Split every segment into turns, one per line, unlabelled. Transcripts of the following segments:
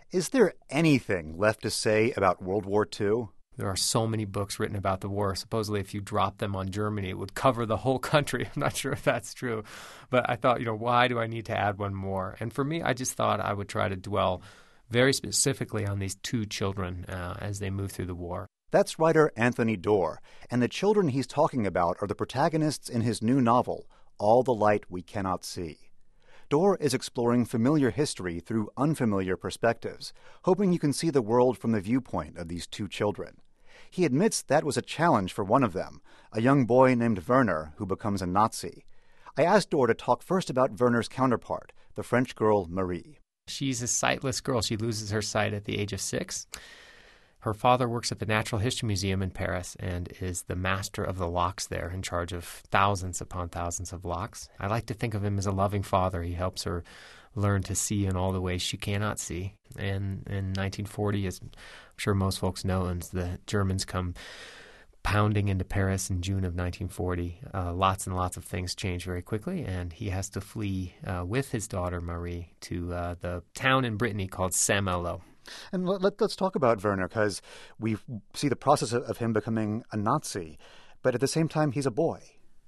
Is there anything left to say about World War II?
There are so many books written about the war. Supposedly, if you dropped them on Germany, it would cover the whole country. I'm not sure if that's true. But I thought, why do I need to add one more? And for me, I just thought I would try to dwell very specifically on these two children as they move through the war.
That's writer Anthony Doerr, and the children he's talking about are the protagonists in his new novel, All the Light We Cannot See. Doerr is exploring familiar history through unfamiliar perspectives, hoping you can see the world from the viewpoint of these two children. He admits that was a challenge for one of them, a young boy named Werner who becomes a Nazi. I asked Doerr to talk first about Werner's counterpart, the French girl Marie.
She's a sightless girl. She loses her sight at the age of 6. Her father works at the Natural History Museum in Paris and is the master of the locks there, in charge of thousands upon thousands of locks. I like to think of him as a loving father. He helps her learn to see in all the ways she cannot see. And in 1940, as I'm sure most folks know, and the Germans come pounding into Paris in June of 1940, lots and lots of things change very quickly, and he has to flee with his daughter Marie to the town in Brittany called Saint-Malo.
And let's talk about Werner, because we see the process of him becoming a Nazi, but at the same time, he's a boy.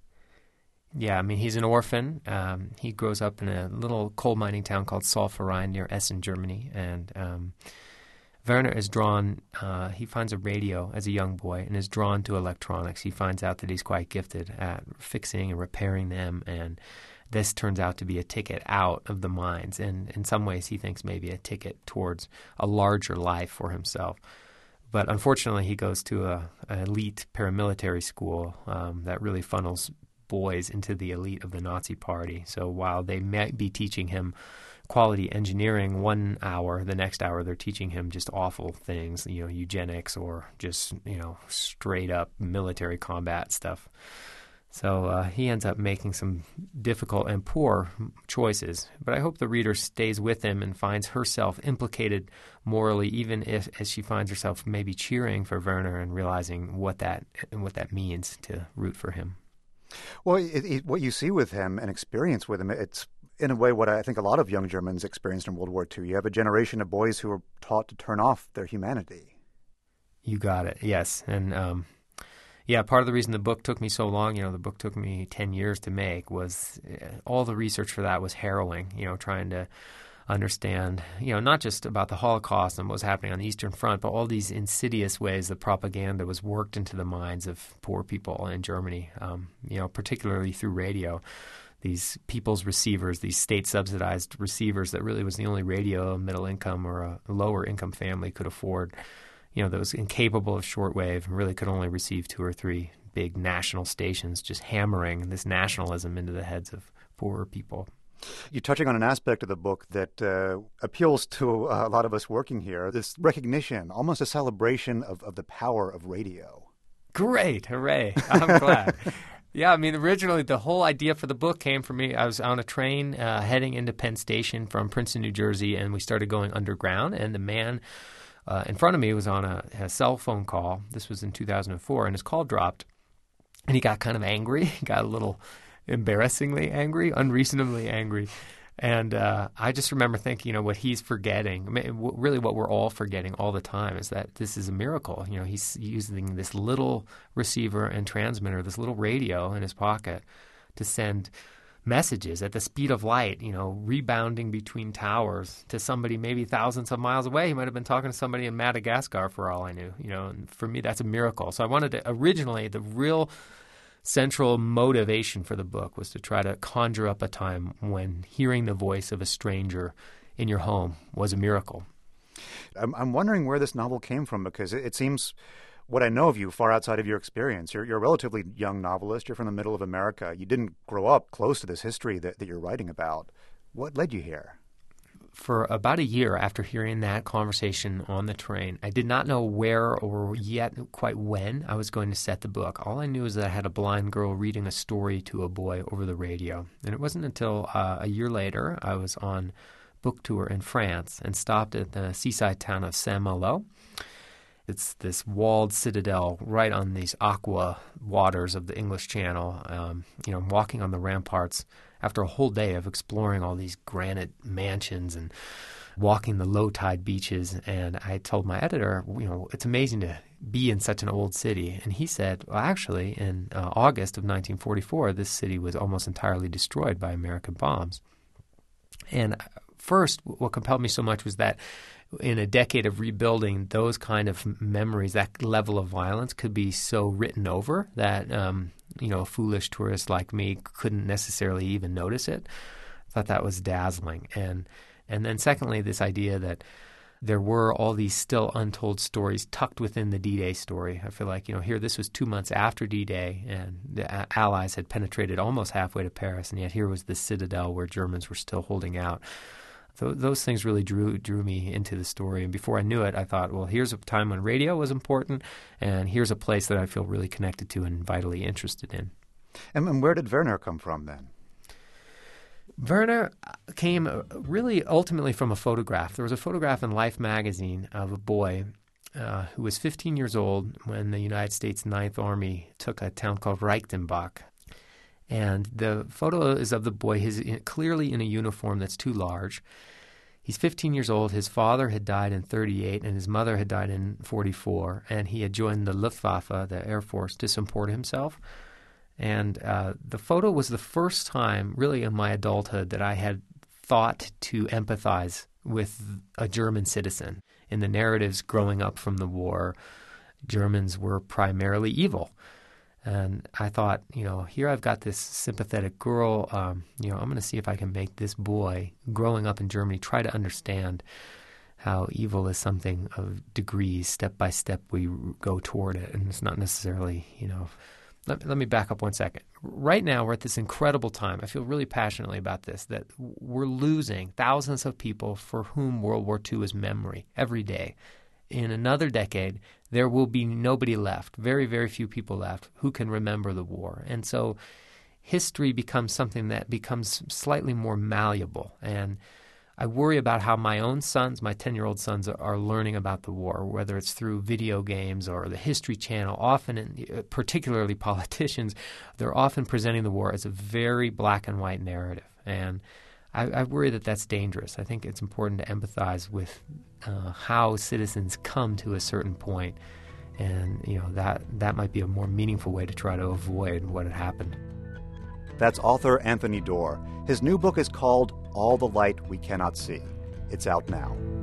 Yeah, I mean, he's an orphan. He grows up in a little coal mining town called Solferein near Essen, Germany. And Werner is drawn, he finds a radio as a young boy and is drawn to electronics. He finds out that he's quite gifted at fixing and repairing them. And this turns out to be a ticket out of the mines. And in some ways, he thinks maybe a ticket towards a larger life for himself. But unfortunately, he goes to an elite paramilitary school that really funnels boys into the elite of the Nazi Party. So while they might be teaching him quality engineering 1 hour, the next hour they're teaching him just awful things, eugenics or just, straight up military combat stuff. So he ends up making some difficult and poor choices. But I hope the reader stays with him and finds herself implicated morally, even as she finds herself maybe cheering for Werner and realizing what that means to root for him.
Well, what you see with him and experience with him, it's in a way what I think a lot of young Germans experienced in World War II. You have a generation of boys who were taught to turn off their humanity.
You got it, yes. And part of the reason the book took me so long, the book took me 10 years to make, was all the research for that was harrowing, trying to understand, not just about the Holocaust and what was happening on the Eastern Front, but all these insidious ways the propaganda was worked into the minds of poor people in Germany, particularly through radio. These people's receivers, these state-subsidized receivers that really was the only radio a middle income or a lower income family could afford, that was incapable of shortwave and really could only receive 2 or 3 big national stations, just hammering this nationalism into the heads of poorer people.
You're touching on an aspect of the book that appeals to a lot of us working here, this recognition, almost a celebration of the power of radio.
Great. Hooray. I'm glad. Yeah, I mean, originally the whole idea for the book came from me. I was on a train heading into Penn Station from Princeton, New Jersey, and we started going underground, and the man in front of me was on a cell phone call. This was in 2004, and his call dropped, and he got kind of angry. He got a little embarrassingly angry, unreasonably angry. And I just remember thinking, what he's forgetting, really what we're all forgetting all the time, is that this is a miracle. He's using this little receiver and transmitter, this little radio in his pocket to send messages at the speed of light, rebounding between towers to somebody maybe thousands of miles away. He might have been talking to somebody in Madagascar for all I knew, and for me, that's a miracle. So I wanted to, originally, the real central motivation for the book was to try to conjure up a time when hearing the voice of a stranger in your home was a miracle.
I'm wondering where this novel came from, because it seems, what I know of you, far outside of your experience. You're a relatively young novelist. You're from the middle of America. You didn't grow up close to this history that you're writing about. What led you here?
For about a year after hearing that conversation on the train, I did not know where or yet quite when I was going to set the book. All I knew is that I had a blind girl reading a story to a boy over the radio. And it wasn't until a year later I was on book tour in France and stopped at the seaside town of Saint-Malo. It's this walled citadel right on these aqua waters of the English Channel. Walking on the ramparts after a whole day of exploring all these granite mansions and walking the low-tide beaches, and I told my editor, it's amazing to be in such an old city. And he said, well, actually, in August of 1944, this city was almost entirely destroyed by American bombs. And first, what compelled me so much was that in a decade of rebuilding, those kind of memories, that level of violence could be so written over that, a foolish tourist like me couldn't necessarily even notice it. I thought that was dazzling. And then secondly, this idea that there were all these still untold stories tucked within the D-Day story. I feel like, here this was 2 months after D-Day, and the Allies had penetrated almost halfway to Paris, and yet here was the citadel where Germans were still holding out. So those things really drew me into the story. And before I knew it, I thought, well, here's a time when radio was important, and here's a place that I feel really connected to and vitally interested in.
And where did Werner come from then?
Werner came really ultimately from a photograph. There was a photograph in Life magazine of a boy who was 15 years old when the United States Ninth Army took a town called Reichenbach. And the photo is of the boy. He's clearly in a uniform that's too large. He's 15 years old. His father had died in 1938, and his mother had died in 1944. And he had joined the Luftwaffe, the Air Force, to support himself. And the photo was the first time, really, in my adulthood that I had thought to empathize with a German citizen. In the narratives growing up from the war, Germans were primarily evil. And I thought, here I've got this sympathetic girl. I'm going to see if I can make this boy growing up in Germany try to understand how evil is something of degrees. Step by step, we go toward it. And it's not necessarily, Let me back up 1 second. Right now, we're at this incredible time. I feel really passionately about this, that we're losing thousands of people for whom World War II is memory every day. In another decade, there will be nobody left, very, very few people left, who can remember the war. And so history becomes something that becomes slightly more malleable. And I worry about how my own sons, my 10-year-old sons, are learning about the war, whether it's through video games or the History Channel. Often, particularly politicians, they're often presenting the war as a very black and white narrative. And I worry that that's dangerous. I think it's important to empathize with how citizens come to a certain point. And, that might be a more meaningful way to try to avoid what had happened.
That's author Anthony Doerr. His new book is called All the Light We Cannot See. It's out now.